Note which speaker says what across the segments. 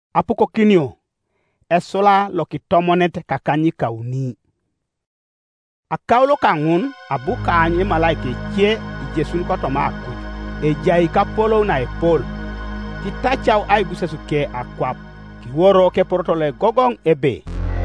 Speaker 1: Apuko kinio esola lokitomonet kakanyi kauni. Akaulo kangun abuka anye malaike kie ijesun kotoma aku. Ejai kapolo na epol. Kitachau ai busesuke akwap. Kiworo ke porotole gogong ebe.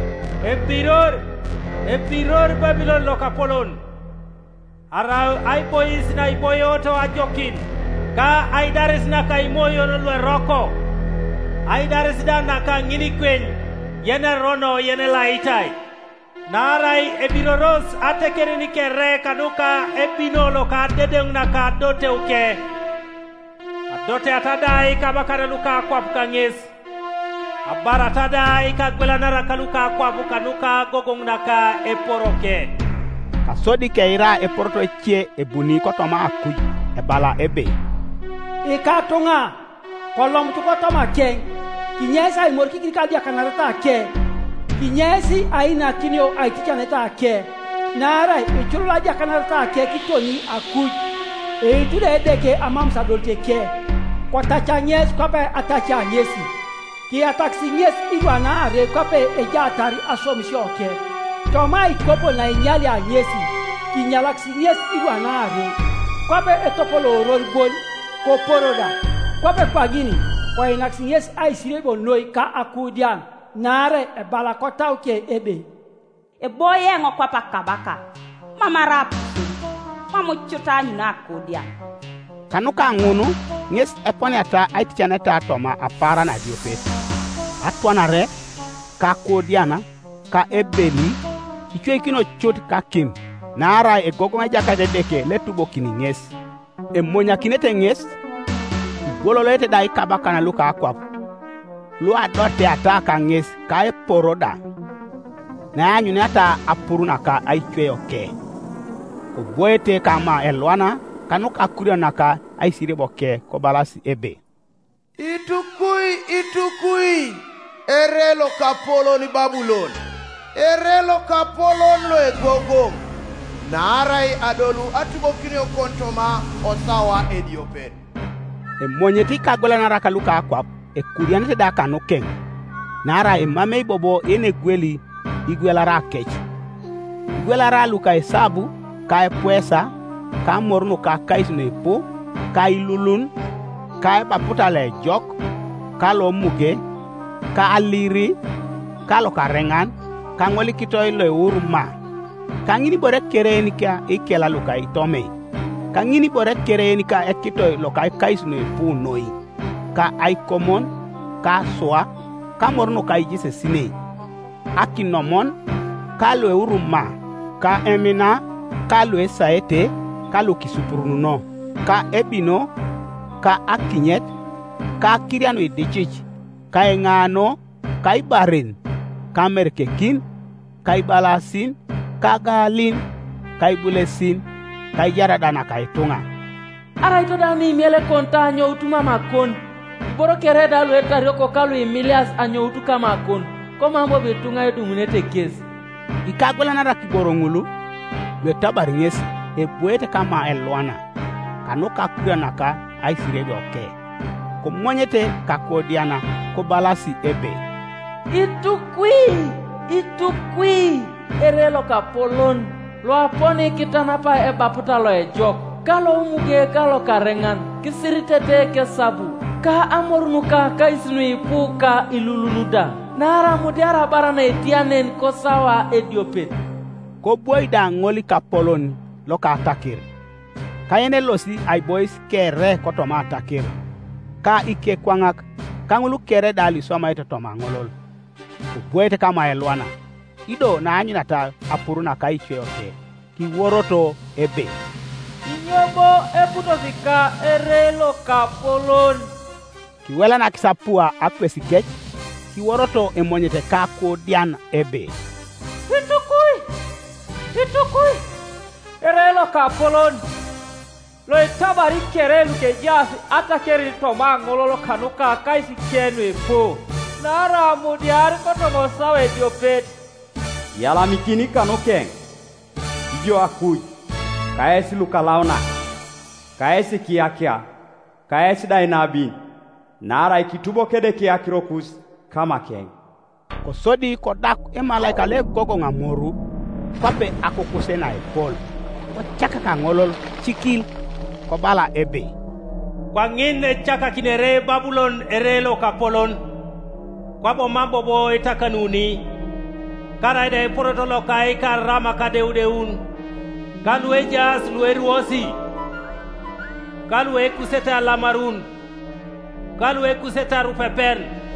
Speaker 2: Epiror Babylon lokapolon. Arau ai bois na iboyoto ajokin. Ka ai daris na kai moyo no roko. Ai daris da na ka ngini kwen. Yene rono yene laitai. Narai ebiroros atekere ni kere kanuka epinolo ka dedeng na ka dote uke. Adote atadai kabakara luka kwap kanges. Abara tadai kagbelanara kaluka kwapu kanuka gogong naka eporoke.
Speaker 1: Kasodi keira eporoto echie ebuni kotoma akui ebala ebe.
Speaker 3: Ikatunga kolom tukotoma keng. Kinyesa imorki kikadia kanarata ke. Kinyesi aina kinyo aitichaneta ke. Nara ichurula dia kanarata ke kitoni akui. Itude deke amamsa dolte ke. Kwatacha nyes kwape atacha nyesi. Ki ataksi nyes iwana are kwape ejatari asomisho ke. Toma ikopo na inyali a nyesi. Kinyalaksi nyes iwana are. Kwape etopolo roribol koporoda. Kwape pagini. Kwa inaksi nyes aisirebo noi ka akudian. Nare balakota uke ebe.
Speaker 4: Boye ngokwapa kabaka. Mama rap. Mama chuta nyuna akudian.
Speaker 1: Kanuka ngunu nyes eponiata aitichaneta toma apara na diopet. Atwanare ka kodiana ka ebeli ichwe kino chot ka kim. Nara egogonga jaka dedeke letubo kini nyes. Emonya kinete nyes. Gololete dai kabaka na luka akwap. Lu adote ataka nyes ka eporoda. Na anyunata apuruna ka aichwe oke. Kuboete kama elwana kanuka kuria naka aisireboke ko balasi ebe.
Speaker 5: Itukui erelo kapolo ni Babylon. Erelo kapolo lo egogong. Narai adolu atubokini okontoma osawa ediopet.
Speaker 1: Monyeti kagola naraka luka akwap ekurianete da kanokeng. Nara mame bobo ene gweli igwelara kech. Igwelara luka esabu ka epuesa ka morno ka kaisne po ka ilulun ka paputa le jok ka lo muge ka aliri ka lo karengan ka ngoli kitoy le urma ka ngini bore kere ni ka ikela luka itome ka ngini bore kere ni ka ekitoy lo ka kaisne po noi ka ai komon ka soa ka morno ka ijise sine akinomon ka lo urma ka emina ka lo esaete ka lo kisupuruno ka ebino ka akinyet ka kiriano edechich ka engano ka ibarin ka merkekin ka ibalasin ka galin ka ibulesin ka yaradana ka itunga.
Speaker 6: Ara ito dani miele konta anyo utuma makon. Boro kere dalu etario kalu imilias anyo utuka makon. Koma ambo betunga edungunete kesi.
Speaker 1: Ikagwela nara kiborongulu betabari ngesi ebuete kama elwana. Kanuka kuria naka aisirebe oke. Kumonyete kakodiana ko balasi ebe.
Speaker 6: Itukui erelo kapolon. Lo apone kitanapa ebaputa lo ejok. Kalo umuge kalo karengan. Kisiritete ke sabu. Ka amornuka ka isnu ipu ka ilulunuda. Nara mudiara barana etianen ko sawa ediopet.
Speaker 1: Ko boyda ngoli kapolon lo ka atakir. Kayene losi ay boys kere kotoma atakir. Ka ike kwangak kangulu kere dali soma ito toma ngolol. Kubuete kama elwana. Ido na anyinata apuruna ka ichwe oke. Ki woroto ebe.
Speaker 6: Inyobo eputo vika erelo kapolon.
Speaker 1: Ki wela na kisapua akwesi kech. Ki woroto emonyete kako dian ebe.
Speaker 6: Itukui erelo kapolon. Lo itabari kerelu ke jasi ata keri toma ngololo kanuka kaisi kenu epo. Nara mudiari koto mosawe diopet.
Speaker 7: Yala mikini kanokeng. Ijo akui. Kaesi lukalauna. Kaesi kiakia. Kaesi dainabin. Nara ikitubo kede kiakirokus. kama keng.
Speaker 1: Ko sodi ko dak e malaika le gogo ngamoru kwape akukuse na epol. Ko chaka ka ngolol chikil ko bala ebe.
Speaker 2: Kwa ngine chaka kinere Babulon erelo kapolon. Kwa bo mambo bo itakanuni. Karaida porotolo kai karama kadeudeun. Kalwe jas lwe ruosi. Kalwe kuseta lamarun. Kalwe kuseta rufepen.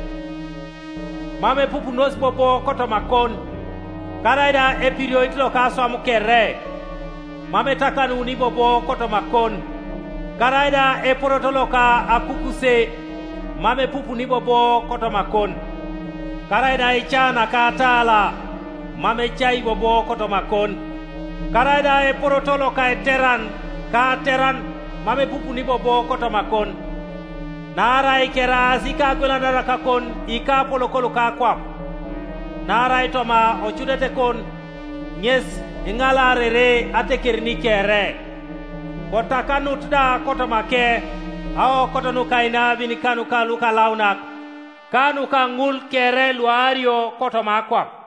Speaker 2: Mame pupu nos bobo koto makon. Karaida epirio itlo kaso amukere. Mame takanuni bobo koto makon. Karaida porotolo ka akukuse. Mame pupu ni bobo koto makon. Karaida ichana katala. Mame chai bobo koto makon. Karaida porotolo ka teran. Mame pupu ni bobo koto makon. Nara ikera zika gwela nara kakon ika polokolo kakwap. Nara itoma ochudete kon nyes ingala rere atekirni kere. Kota nutda koto make ao koto nukaina binikanu kaluka launak. Kanu kangul kere luario koto makwap.